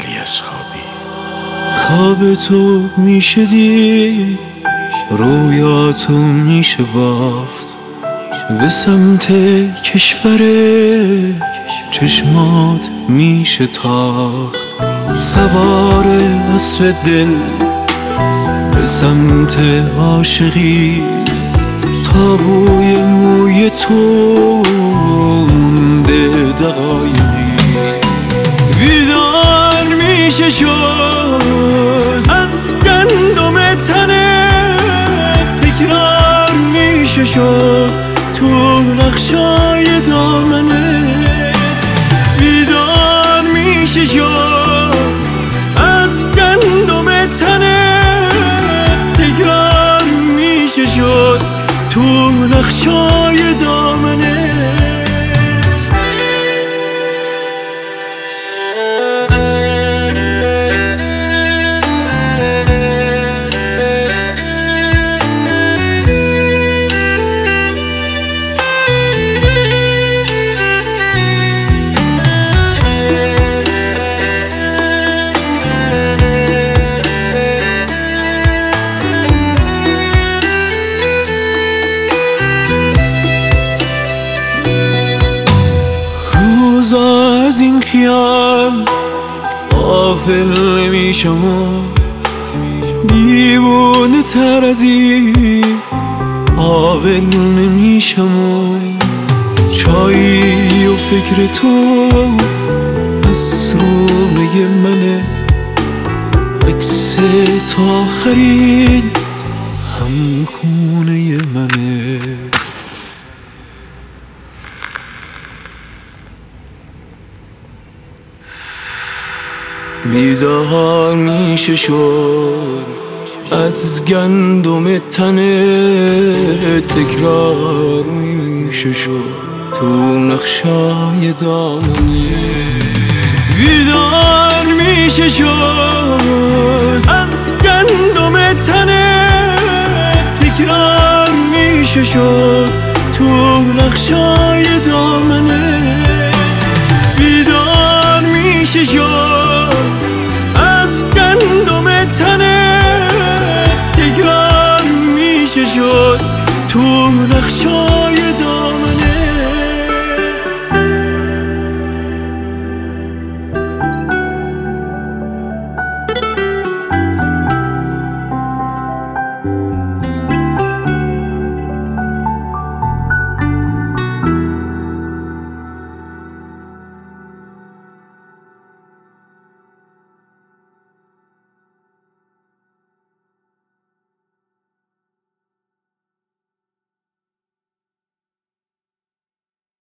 علی اصحابی. خواب تو میشه دید، رویاتو میشه بافت، به سمت کشور چشمات میشه تاخت، سوار اسب دل به سمت عاشقی، تا بوی موی تو مونده دقایقی. بیدار میشه شد از گندم تنت، تکرار میشه شد تو نقشای دامنت. بیدار میشه شد از گندم تنت، تکرار میشه شد تو نقشای دامنت. از این خیال غافل نمیشم و دیوانه تر از این عاقل نمیشم و چایی و فکر تو از رونه منه، عکس تا آخرین هم خونه منه. بیدار میشه شد از گندم تنه، تکرار میشه شد تو نقشای دامنه. بیدار میشه شد از گندم تنه، تکرار میشه شد تو نقشای دامنه. بیدار میشه شد از گندم تنه، تکرار میشه شد تو نقشای